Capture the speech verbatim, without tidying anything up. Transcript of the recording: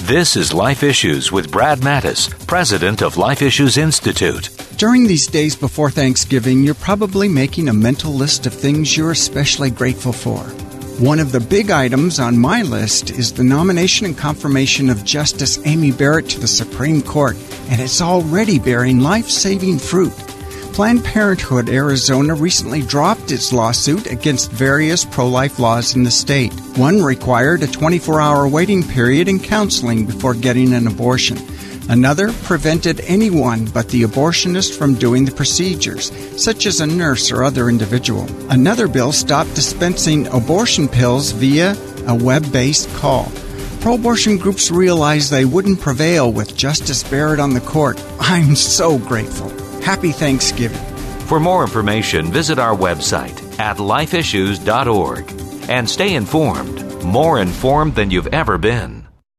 This is Life Issues with Brad Mattis, president of Life Issues Institute. During these days before Thanksgiving, you're probably making a mental list of things you're especially grateful for. One of the big items on my list is the nomination and confirmation of Justice Amy Barrett to the Supreme Court, and it's already bearing life-saving fruit. Planned Parenthood Arizona recently dropped its lawsuit against various pro-life laws in the state. One required a twenty-four hour waiting period and counseling before getting an abortion. Another prevented anyone but the abortionist from doing the procedures, such as a nurse or other individual. Another bill stopped dispensing abortion pills via a web-based call. Pro-abortion groups realized they wouldn't prevail with Justice Barrett on the court. I'm so grateful. Happy Thanksgiving. For more information, visit our website at life issues dot org and stay informed, more informed than you've ever been.